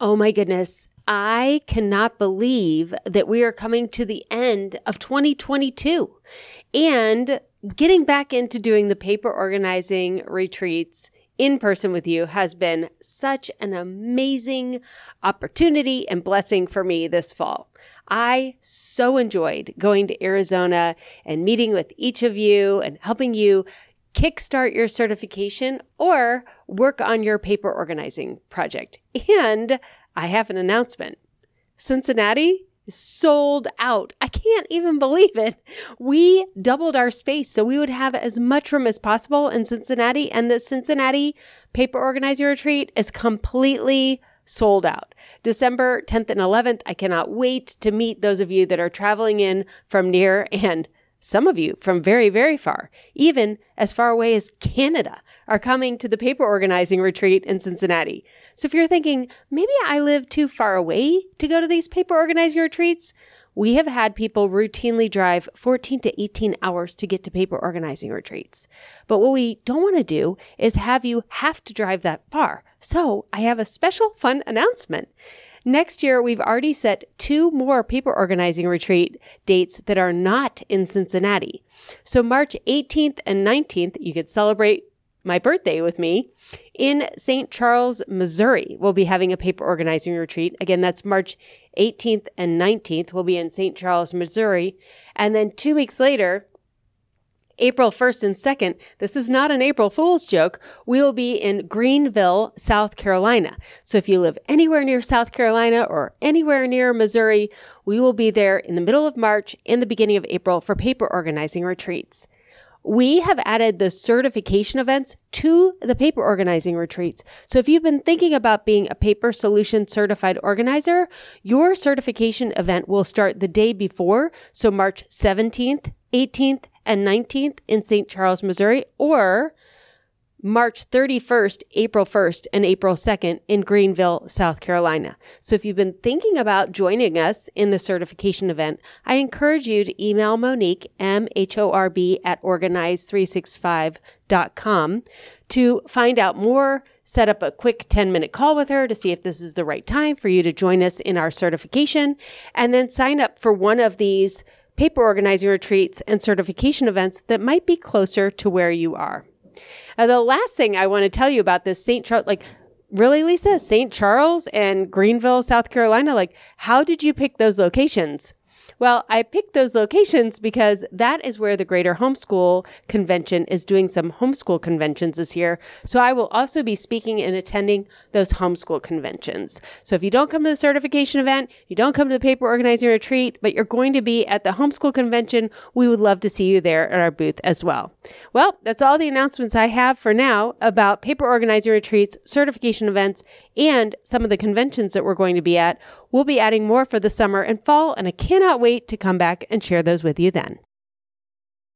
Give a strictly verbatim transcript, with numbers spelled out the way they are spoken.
Oh my goodness. I cannot believe that we are coming to the end of twenty twenty-two and getting back into doing the paper organizing retreats in person with you has been such an amazing opportunity and blessing for me this fall. I so enjoyed going to Arizona and meeting with each of you and helping you kickstart your certification or work on your paper organizing project. And I have an announcement. Cincinnati is sold out. I can't even believe it. We doubled our space so we would have as much room as possible in Cincinnati, and the Cincinnati Paper Organizing Retreat is completely sold out. December tenth and eleventh, I cannot wait to meet those of you that are traveling in from near and some of you from very, very far, even as far away as Canada, are coming to the Paper Organizing Retreat in Cincinnati. So if you're thinking, maybe I live too far away to go to these paper organizing retreats, we have had people routinely drive fourteen to eighteen hours to get to paper organizing retreats. But what we don't want to do is have you have to drive that far. So I have a special fun announcement. Next year, we've already set two more paper organizing retreat dates that are not in Cincinnati. So March eighteenth and nineteenth, you could celebrate my birthday with me in Saint Charles, Missouri. We'll be having a paper organizing retreat. Again, that's March eighteenth and nineteenth. We'll be in Saint Charles, Missouri. And then two weeks later, April first and second, this is not an April Fool's joke, we will be in Greenville, South Carolina. So if you live anywhere near South Carolina or anywhere near Missouri, we will be there in the middle of March and the beginning of April for paper organizing retreats. We have added the certification events to the paper organizing retreats. So if you've been thinking about being a paper solution certified organizer, your certification event will start the day before, so March seventeenth, eighteenth, and nineteenth in Saint Charles, Missouri, or March thirty-first, April first, and April second in Greenville, South Carolina. So if you've been thinking about joining us in the certification event, I encourage you to email Monique, M H O R B, at organize three sixty-five dot com to find out more, set up a quick ten-minute call with her to see if this is the right time for you to join us in our certification, and then sign up for one of these paper organizing retreats and certification events that might be closer to where you are. Now, the last thing I want to tell you about this Saint Charles, like, really, Lisa, Saint Charles and Greenville, South Carolina, like, how did you pick those locations? Well, I picked those locations because that is where the Greater Homeschool Convention is doing some homeschool conventions this year. So I will also be speaking and attending those homeschool conventions. So if you don't come to the certification event, you don't come to the paper organizing retreat, but you're going to be at the homeschool convention, we would love to see you there at our booth as well. Well, that's all the announcements I have for now about paper organizing retreats, certification events, and some of the conventions that we're going to be at. We'll be adding more for the summer and fall, and I cannot wait to come back and share those with you then.